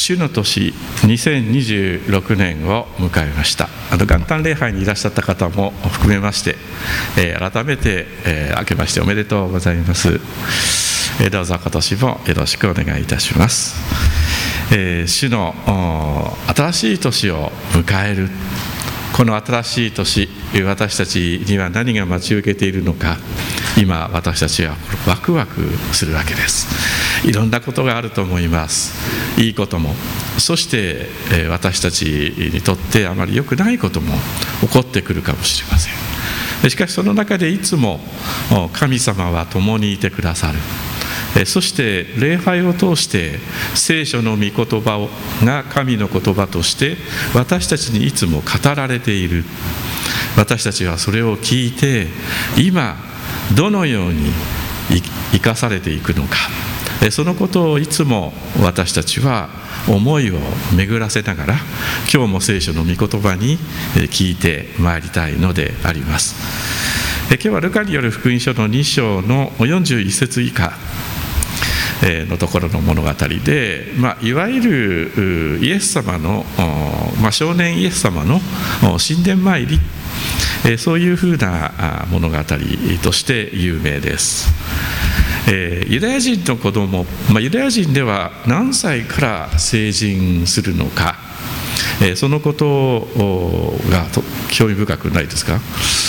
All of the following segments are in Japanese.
主の年2026年を迎えました。元旦礼拝にいらっしゃった方も含めまして、改めて、明けましておめでとうございます。どうぞ今年もよろしくお願いいたします。主の新しい年を迎える。この新しい年、私たちには何が待ち受けているのか、今私たちはワクワクするわけです。いろんなことがあると思います。いいことも、そして私たちにとってあまり良くないことも起こってくるかもしれません。しかしその中でいつも神様は共にいてくださる。そして礼拝を通して聖書の御言葉が神の言葉として私たちにいつも語られている。私たちはそれを聞いて今どのように生かされていくのか、そのことをいつも私たちは思いを巡らせながら今日も聖書の御言葉に聞いてまいりたいのであります。今日はルカによる福音書の2章の41節以下のところの物語で、いわゆるイエス様の、少年イエス様の神殿参り、そういうふうな物語として有名です。ユダヤ人の子供、ユダヤ人では何歳から成人するのか、そのことが興味深くないですか？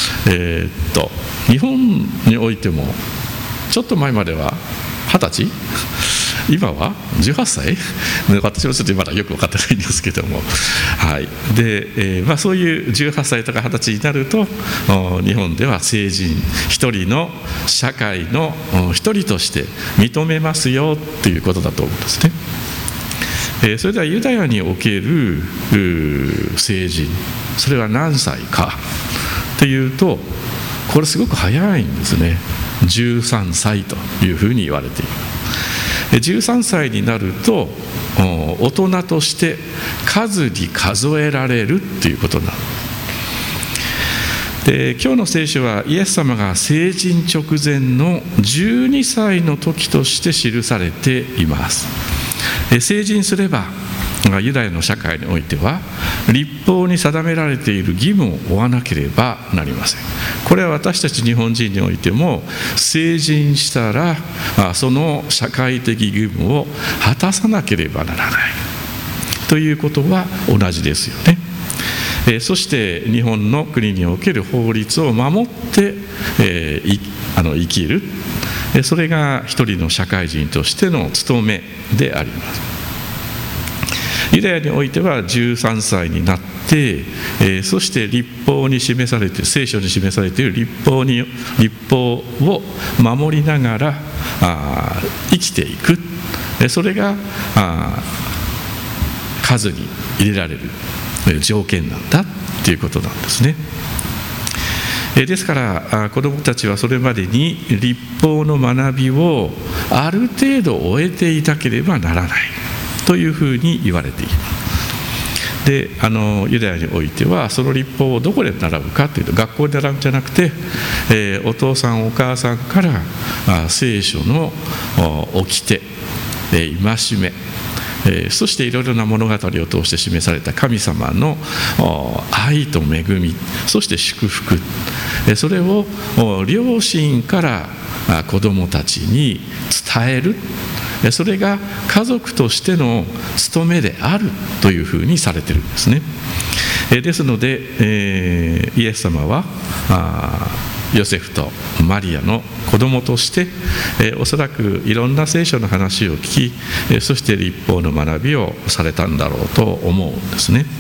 日本においてもちょっと前までは20歳、今は18歳、私もちょっとまだよく分かってないんですけども、でそういう18歳とか20歳になると日本では成人、一人の社会の一人として認めますよということだと思うんですね。それではユダヤにおける成人、それは何歳かというと、これすごく早いんですね。13歳というふうに言われている。13歳になると大人として数に数えられるということになる。で、今日の聖書はイエス様が成人直前の12歳の時として記されています。成人すればユダヤの社会においては律法に定められている義務を負わなければなりません。これは私たち日本人においても成人したらその社会的義務を果たさなければならないということは同じですよね。そして日本の国における法律を守って生きる、それが一人の社会人としての務めであります。ユダヤにおいては13歳になって、そして律法に示されて、聖書に示されている律法を守りながら生きていく、それが数に入れられる条件なんだということなんですね。ですから子どもたちはそれまでに律法の学びをある程度終えていなければならないというふうに言われている。で、ユダヤにおいてはその律法をどこで習うかというと、学校で習うんじゃなくて、お父さんお母さんから聖書の掟、戒め、そしていろいろな物語を通して示された神様の愛と恵み、そして祝福、それを両親から子どもたちに伝える、それが家族としての務めであるというふうにされているんですね。ですので、イエス様はヨセフとマリアの子供として、おそらくいろんな聖書の話を聞き、そして律法の学びをされたんだろうと思うんですね。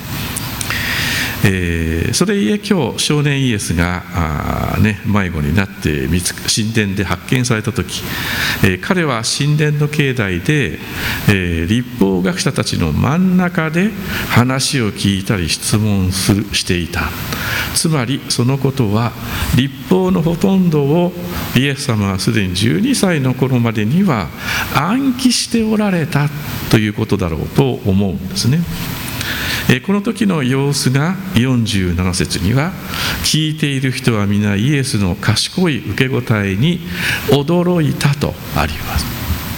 それゆえ今日少年イエスが迷子になって神殿で発見された時、彼は神殿の境内で、律法学者たちの真ん中で話を聞いたり質問していた。つまりそのことは律法のほとんどをイエス様はすでに12歳の頃までには暗記しておられたということだろうと思うんですね。この時の様子が47節には、聞いている人は皆イエスの賢い受け答えに驚いたとあります。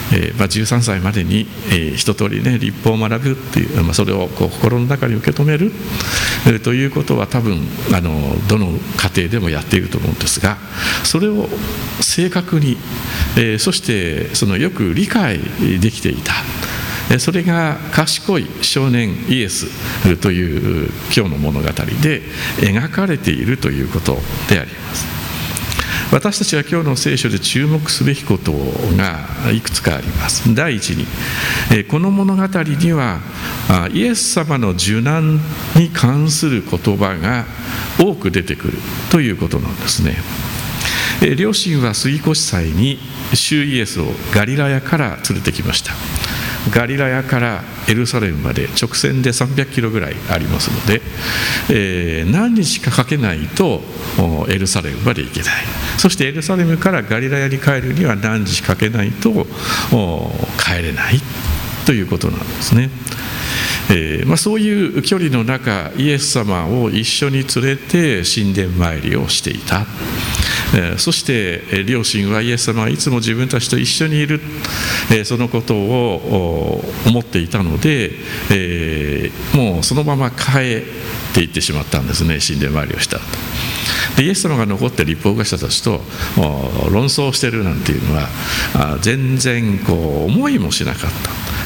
13歳までに一通りね律法を学ぶっていう、それを心の中に受け止めるということは多分どの家庭でもやっていると思うんですが、それを正確に、そしてよく理解できていた、それが賢い少年イエスという今日の物語で描かれているということであります。私たちは今日の聖書で注目すべきことがいくつかあります。第一に、この物語にはイエス様の受難に関する言葉が多く出てくるということなんですね。両親は杉越祭に主イエスをガリラヤから連れてきました。ガリラヤからエルサレムまで直線で300キロぐらいありますので、何日かかけないとエルサレムまで行けない。そしてエルサレムからガリラヤに帰るには何日かけないと帰れないということなんですね。そういう距離の中、イエス様を一緒に連れて神殿参りをしていた。そして両親はイエス様はいつも自分たちと一緒にいる、そのことを思っていたので、もうそのまま帰っていってしまったんですね。神殿参りをしたと。でイエス様が残って律法学者たちと論争してるなんていうのは全然思いもしなかった。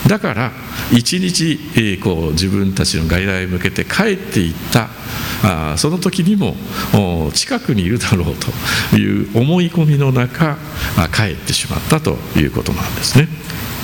だから一日自分たちのガリラヤへ向けて帰っていったその時にも近くにいるだろうという思い込みの中帰ってしまったということなんですね。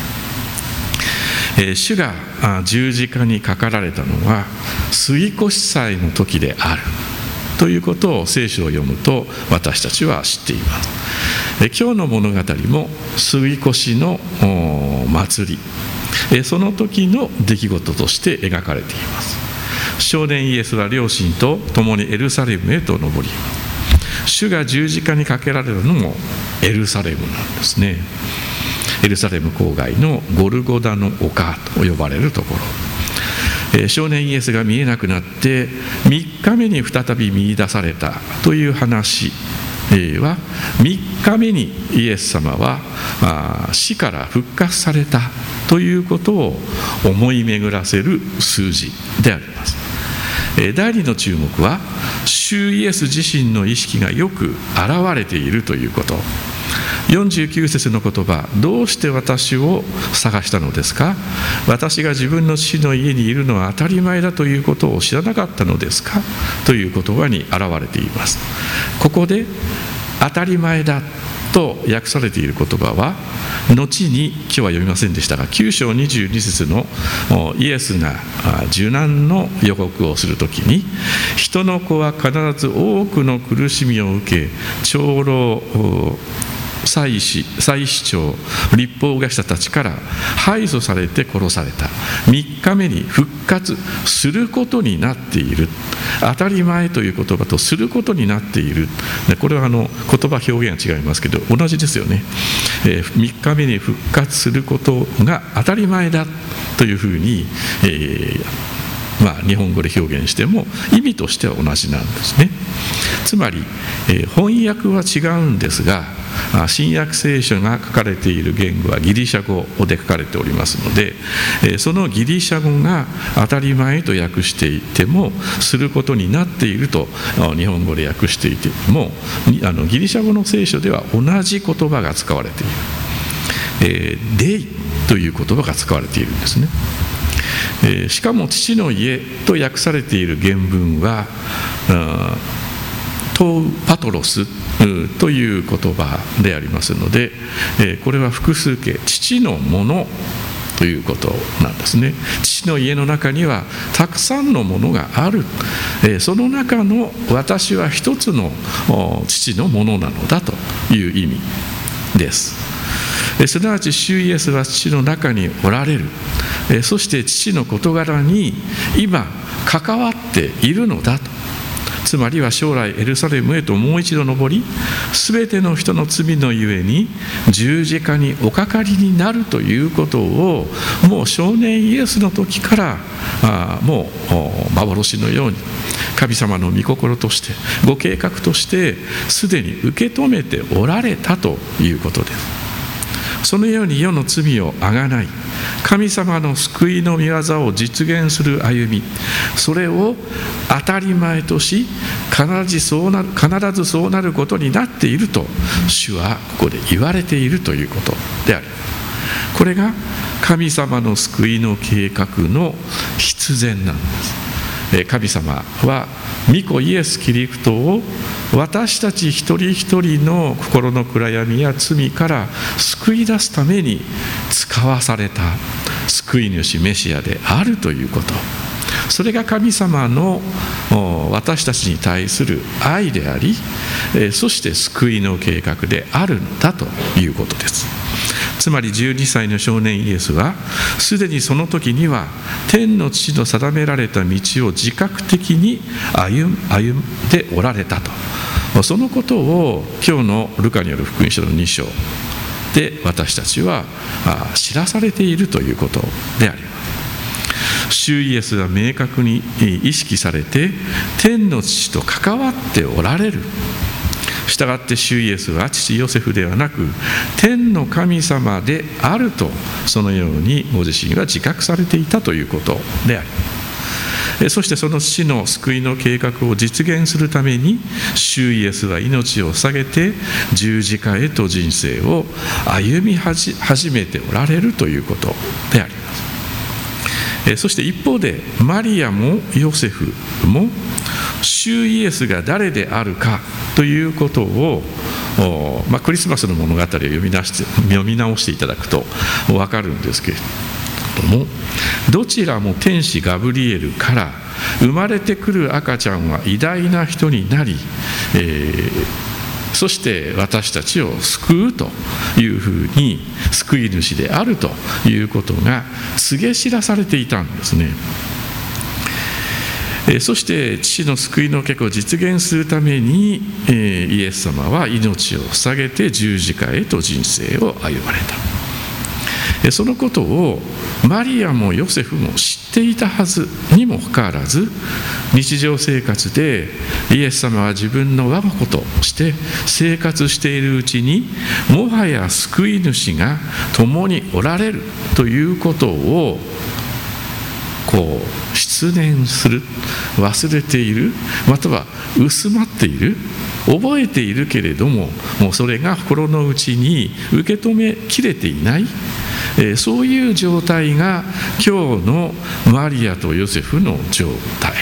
主が十字架にかかられたのは杉越祭の時であるということを聖書を読むと私たちは知っています。今日の物語も杉越の祭り、その時の出来事として描かれています。少年イエスは両親と共にエルサレムへと登ります。主が十字架にかけられるのもエルサレムなんですね。エルサレム郊外のゴルゴダの丘と呼ばれるところ、少年イエスが見えなくなって3日目に再び見出されたという話は、3日目にイエス様は死から復活されたということを思い巡らせる数字であります。第2の注目は主イエス自身の意識がよく現れているということ。49節の言葉、どうして私を探したのですか？私が自分の父の家にいるのは当たり前だということを知らなかったのですか？という言葉に現れています。ここで当たり前だと訳されている言葉は後に今日は読みませんでしたが9章22節のイエスが受難の予告をするときに、人の子は必ず多くの苦しみを受け長老祭司長律法学者たちから排除されて殺された。3日目に復活することになっている。当たり前という言葉とすることになっている。これは言葉表現が違いますけど同じですよね。3日目に復活することが当たり前だというふうに、日本語で表現しても意味としては同じなんですね。つまり、翻訳は違うんですが新約聖書が書かれている言語はギリシャ語で書かれておりますので、そのギリシャ語が当たり前と訳していてもすることになっていると日本語で訳していてもギリシャ語の聖書では同じ言葉が使われている、デイという言葉が使われているんですね。しかも父の家と訳されている原文はトウパトロスという言葉でありますので、これは複数形、父のものということなんですね。父の家の中にはたくさんのものがある、その中の私は一つの父のものなのだという意味です。すなわち主イエスは父の中におられる、そして父の事柄に今関わっているのだと。つまりは将来エルサレムへともう一度登り、すべての人の罪のゆえに十字架におかかりになるということをもう少年イエスの時からもう幻のように神様の御心としてご計画としてすでに受け止めておられたということです。 そのように世の罪をあがない神様の救いの御業を実現する歩み、それを当たり前とし、必ずそうなることになっていると主はここで言われているということである。これが神様の救いの計画の必然なんです。神様は御子イエス・キリストを私たち一人一人の心の暗闇や罪から救い出すために使わされた救い主メシアであるということ、それが神様の私たちに対する愛であり、そして救いの計画であるのだということです。つまり12歳の少年イエスはすでにその時には天の父の定められた道を自覚的に歩んでおられたと、そのことを今日のルカによる福音書の2章で私たちは知らされているということであります。主イエスが明確に意識されて天の父と関わっておられる。したがって主イエスは父ヨセフではなく天の神様であると、そのようにご自身が自覚されていたということであり、そしてその父の救いの計画を実現するために主イエスは命を捧げて十字架へと人生を歩み始めておられるということであります。そして一方でマリアもヨセフも主イエスが誰であるかということを、クリスマスの物語を読み直していただくと分かるんですけれども、どちらも天使ガブリエルから生まれてくる赤ちゃんは偉大な人になり、そして私たちを救うというふうに救い主であるということが告げ知らされていたんですね。そして父の救いの計画を実現するためにイエス様は命を捧げて十字架へと人生を歩まれた。そのことをマリアもヨセフも知っていたはずにもかかわらず、日常生活でイエス様は自分の我が子として生活しているうちにもはや救い主が共におられるということを失念する、忘れている、または薄まっている、覚えているけれどももうそれが心の内に受け止めきれていない、そういう状態が今日のマリアとヨセフの状態、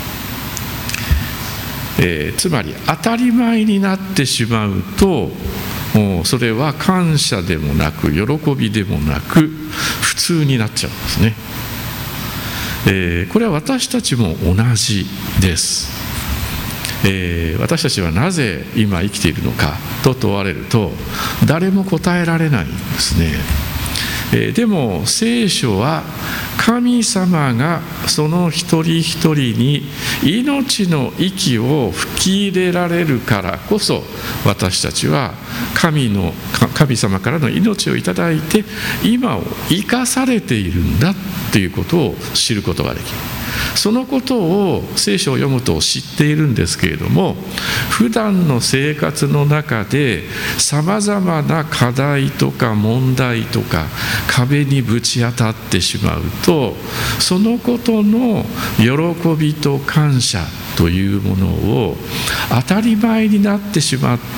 つまり当たり前になってしまうと、それは感謝でもなく喜びでもなく普通になっちゃうんですね。これは私たちも同じです。私たちはなぜ今生きているのかと問われると誰も答えられないんですね。でも聖書は神様がその一人一人に命の息を吹き入れられるからこそ、私たちは神様からの命をいただいて今を生かされているんだということを知ることができる。そのことを聖書を読むと知っているんですけれども、普段の生活の中でさまざまな課題とか問題とか壁にぶち当たってしまうと、そのことの喜びと感謝というものを当たり前になってしまって、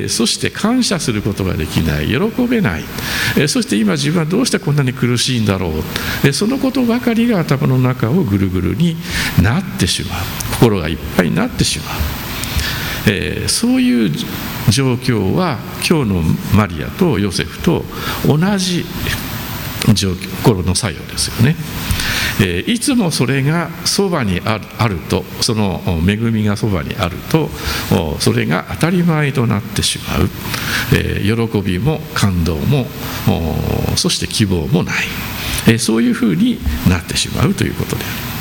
そして感謝することができない、喜べない、そして今自分はどうしてこんなに苦しいんだろう、そのことばかりが頭の中をぐるぐるになってしまう、心がいっぱいになってしまう、そういう状況は今日のマリアとヨセフと同じ心の作用ですよね。いつもそれがそばにあると、その恵みがそばにあると、それが当たり前となってしまう、喜びも感動もそして希望もない、そういうふうになってしまうということで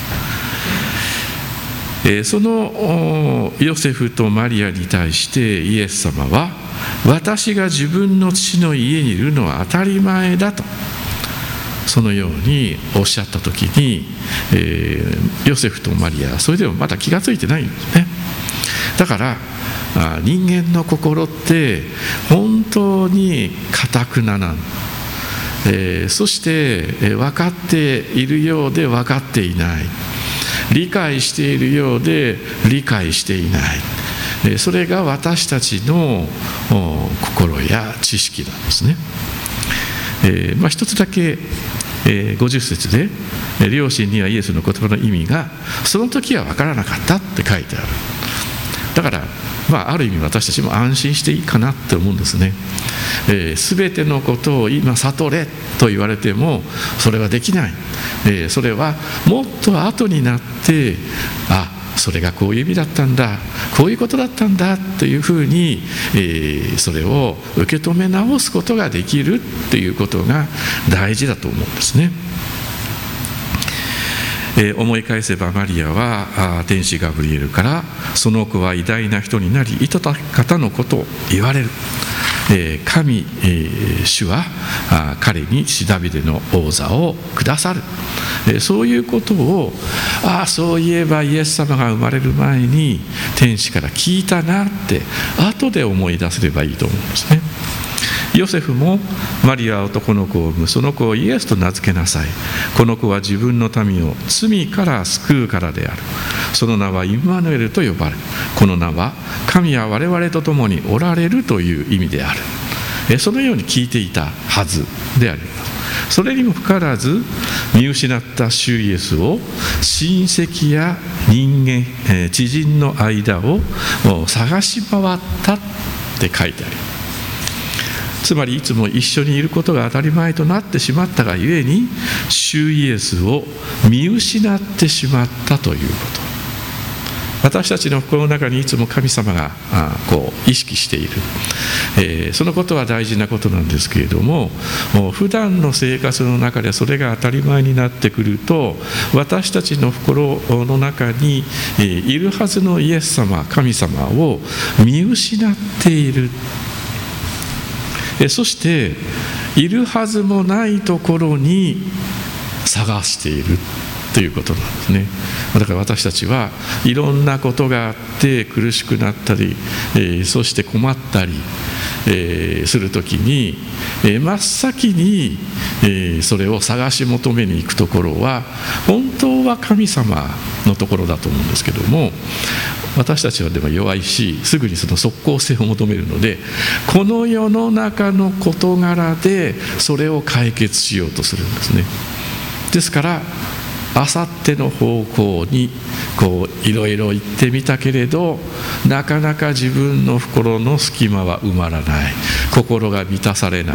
ある。そのヨセフとマリアに対してイエス様は、私が自分の父の家にいるのは当たり前だと、そのようにおっしゃった時に、ヨセフとマリアそれでもまだ気がついてないんですね。 だから人間の心って本当に堅くならん、そして分かっているようで分かっていない、理解しているようで理解していない、それが私たちの心や知識なんですね。一つだけ50節で両親にはイエスの言葉の意味がその時は分からなかったって書いてある。だからある意味私たちも安心していいかなって思うんですね。全てのことを今悟れと言われてもそれはできない。それはもっと後になってそれがこういう意味だったんだ、こういうことだったんだというふうに、それを受け止め直すことができるっていうことが大事だと思うんですね。思い返せばマリアは天使ガブリエルからその子は偉大な人になり意図た方のことを言われる、神、主は彼にダビデの王座をくださる、そういうことをそういえばイエス様が生まれる前に天使から聞いたなって後で思い出せればいいと思うんですね。ヨセフもマリアは男の子を産む、その子をイエスと名付けなさい。この子は自分の民を罪から救うからである。その名はインマヌエルと呼ばれる。この名は神は我々と共におられるという意味である。そのように聞いていたはずであります。それにもかかわらず見失った主イエスを親戚や人間、知人の間を探し回ったって書いてあります。つまりいつも一緒にいることが当たり前となってしまったがゆえに主イエスを見失ってしまったということ。私たちの心の中にいつも神様が意識している、そのことは大事なことなんですけれども、普段の生活の中でそれが当たり前になってくると私たちの心の中にいるはずのイエス様、神様を見失っている。そしているはずもないところに探しているということなんですね。だから私たちはいろんなことがあって苦しくなったり、そして困ったり、するときに、真っ先に、それを探し求めに行くところは本当は神様のところだと思うんですけども、私たちはでも弱いしすぐにその即効性を求めるのでこの世の中の事柄でそれを解決しようとするんですね。ですからあさっての方向にいろいろ言ってみたけれどなかなか自分の心の隙間は埋まらない、心が満たされない、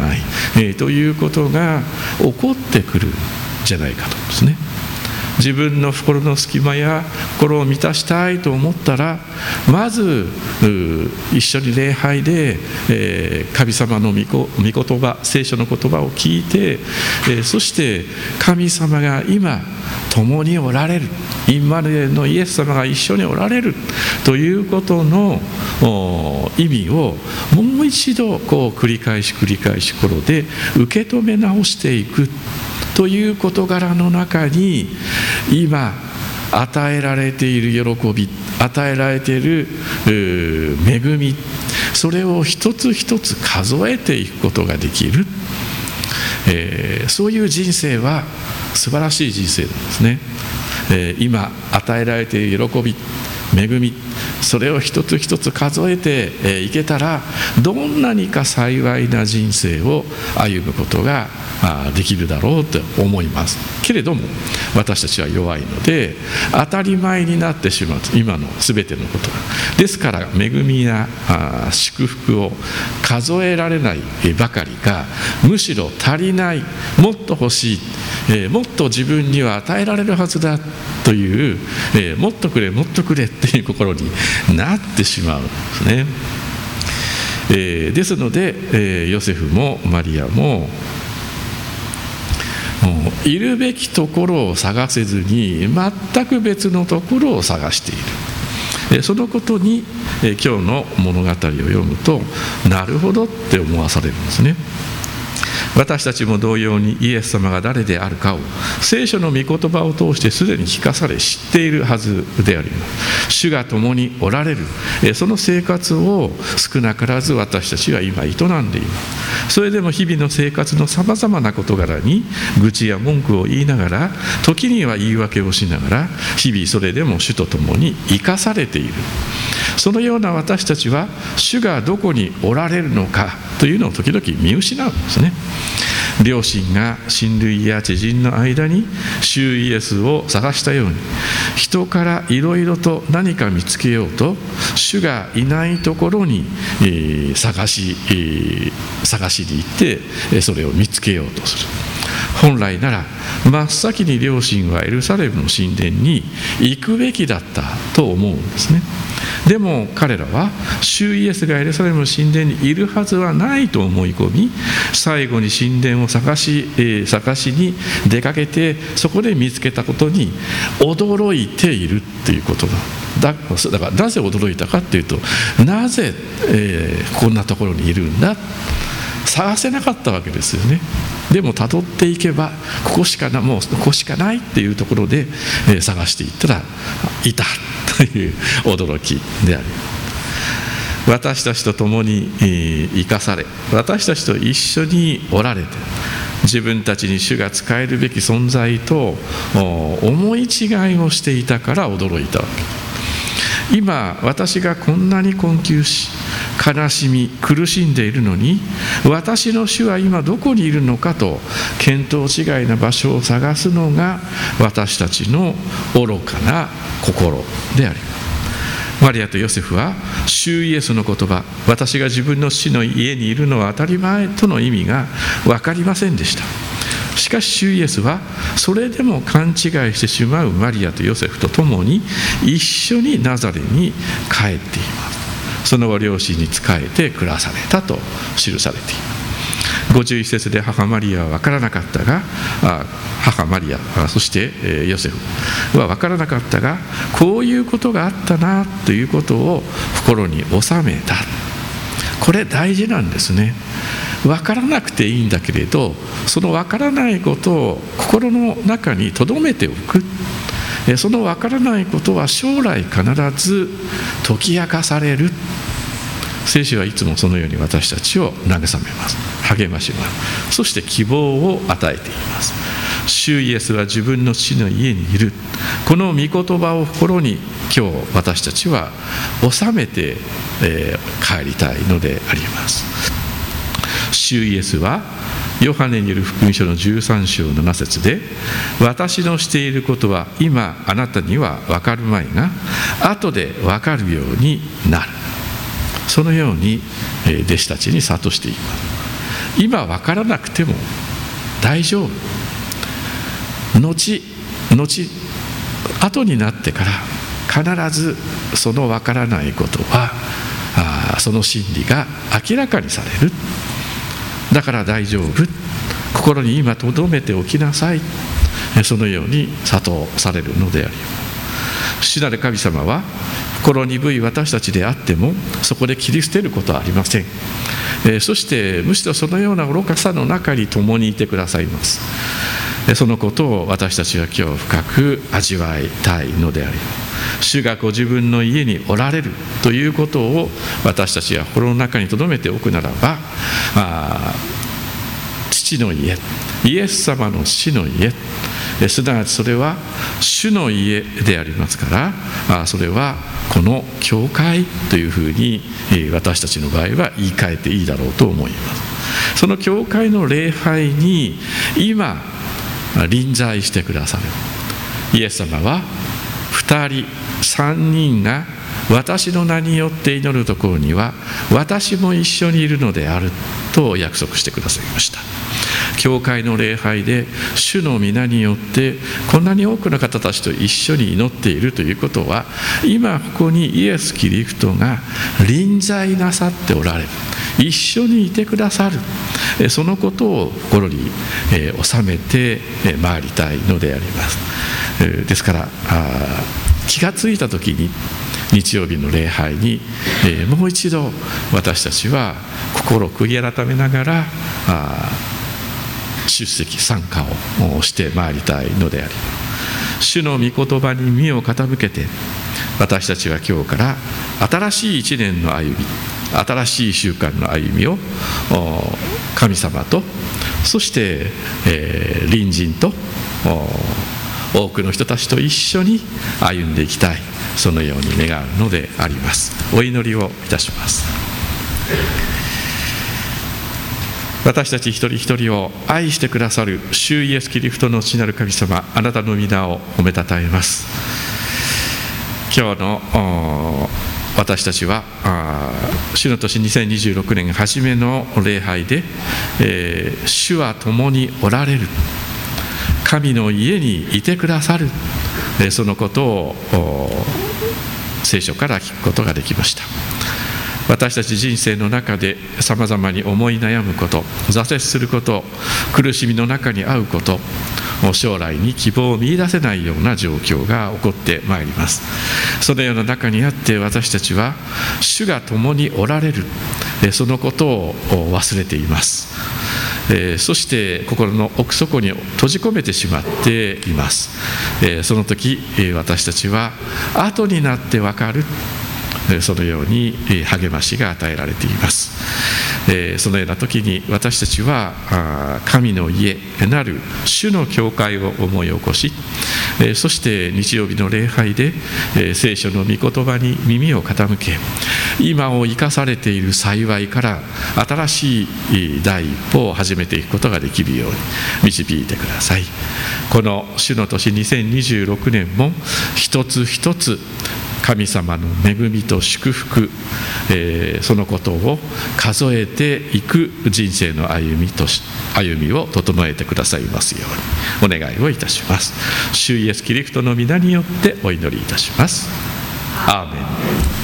ということが起こってくるんじゃないかと思うんですね。自分の心の隙間や心を満たしたいと思ったらまず一緒に礼拝で、神様の御言葉、聖書の言葉を聞いて、そして神様が今共におられる、インマヌエルのイエス様が一緒におられるということの意味をもう一度繰り返し心で受け止め直していくという事柄の中に今与えられている喜び、与えられている恵み、それを一つ一つ数えていくことができる、そういう人生は素晴らしい人生なんですね。今与えられている喜び、恵み、それを一つ一つ数えていけたらどんなにか幸いな人生を歩むことができるだろうと思いますけれども、私たちは弱いので当たり前になってしまう今の全てのことが。ですから恵みや祝福を数えられないばかりか、むしろ足りない、もっと欲しい、もっと自分には与えられるはずだという、もっとくれもっとくれっていう心になってしまうんですね。ですので、ヨセフもマリアもいるべきところを探せずに全く別のところを探している、そのことに今日の物語を読むとなるほどって思わされるんですね。 私たちも同様にイエス様が誰であるかを聖書の御言葉を通してすでに聞かされ知っているはずであります。主が共におられるその生活を少なからず私たちは今営んでいます。それでも日々の生活のさまざまな事柄に愚痴や文句を言いながら、時には言い訳をしながら、日々それでも主と共に生かされている。そのような私たちは主がどこにおられるのかというのを時々見失うんですね。両親が親類や知人の間に主イエスを探したように、人からいろいろと何か見つけようと主がいないところに探しに行ってそれを見つけようとする。本来なら真っ先に両親はエルサレムの神殿に行くべきだったと思うんですね。でも彼らは主イエスがエルサレムの神殿にいるはずはないと思い込み、最後に神殿を探しに出かけて、そこで見つけたことに驚いているということだからなぜ驚いたかというと、なぜ、こんなところにいるんだ、探せなかったわけですよね。でも辿っていけばここしかないっていうところで、探していったらいたという驚きであります。私たちと共に生かされ、私たちと一緒におられて、自分たちに主が仕えるべき存在と思い違いをしていたから驚いたわけです。今私がこんなに困窮し悲しみ苦しんでいるのに、私の主は今どこにいるのかと見当違いな場所を探すのが私たちの愚かな心であります。マリアとヨセフは主イエスの言葉、私が自分の父の家にいるのは当たり前との意味が分かりませんでした。しかし主イエスはそれでも勘違いしてしまうマリアとヨセフと共に一緒にナザレに帰っています。その後両親に仕えて暮らされたと記されています。51節で母マリアは分からなかったが、母マリアそしてヨセフは分からなかったが、こういうことがあったなということを心に収めた。これ大事なんですね。分からなくていいんだけれど、その分からないことを心の中に留めておく。その分からないことは将来必ず解き明かされる。聖書はいつもそのように私たちを慰めます、励まします。そして希望を与えています。主イエスは自分の父の家にいる。この御言葉を心に今日私たちは収めて、帰りたいのであります。主イエスはヨハネによる福音書の13章7節で、私のしていることは今あなたには分かるまいが、後で分かるようになる。そのように弟子たちに諭しています。今分からなくても大丈夫。後になってから必ずその分からないことはその真理が明らかにされる。だから大丈夫。心に今留めておきなさい。そのように諭されるのであります。主なる神様は心鈍い私たちであってもそこで切り捨てることはありません。そしてむしろそのような愚かさの中に共にいてくださいます。そのことを私たちは今日深く味わいたいのであります。主がご自分の家におられるということを私たちは心の中に留めておくならば、父の家、イエス様の父の家、すなわちそれは主の家でありますから、それはこの教会というふうに私たちの場合は言い換えていいだろうと思います。その教会の礼拝に今臨在してくださるイエス様は、2人3人が私の名によって祈るところには私も一緒にいるのであると約束してくださいました。教会の礼拝で主の皆によってこんなに多くの方たちと一緒に祈っているということは、今ここにイエス・キリストが臨在なさっておられる、一緒にいてくださる、そのことを心に収めて回りたいのであります。ですから気がついた時に日曜日の礼拝にもう一度私たちは心を悔い改めながら出席参加をしてまいりたいのであり、主の御言葉に耳を傾けて、私たちは今日から新しい一年の歩み、新しい習慣の歩みを神様と、そして、隣人と多くの人たちと一緒に歩んでいきたい、そのように願うのであります。お祈りをいたします。私たち一人一人を愛してくださる主イエスキリストの父なる神様、あなたの皆を褒めたたえます。今日の私たちは主の年2026年初めの礼拝で、主は共におられる、神の家にいてくださる、そのことを聖書から聞くことができました。私たち人生の中でさまざまに思い悩むこと、挫折すること、苦しみの中に遭うこと、将来に希望を見出せないような状況が起こってまいります。そのような中にあって、私たちは主が共におられる、そのことを忘れています。そして心の奥底に閉じ込めてしまっています。その時私たちは後になって分かる、そのように励ましが与えられています。そのような時に私たちは神の家なる主の教会を思い起こし、そして日曜日の礼拝で聖書の御言葉に耳を傾け、今を生かされている幸いから新しい第一歩を始めていくことができるように導いてください。この主の年2026年も一つ一つ神様の恵みと祝福、そのことを数えていく人生の歩みを整えてくださいますようにお願いをいたします。主イエスキリストの皆によってお祈りいたします。アーメン。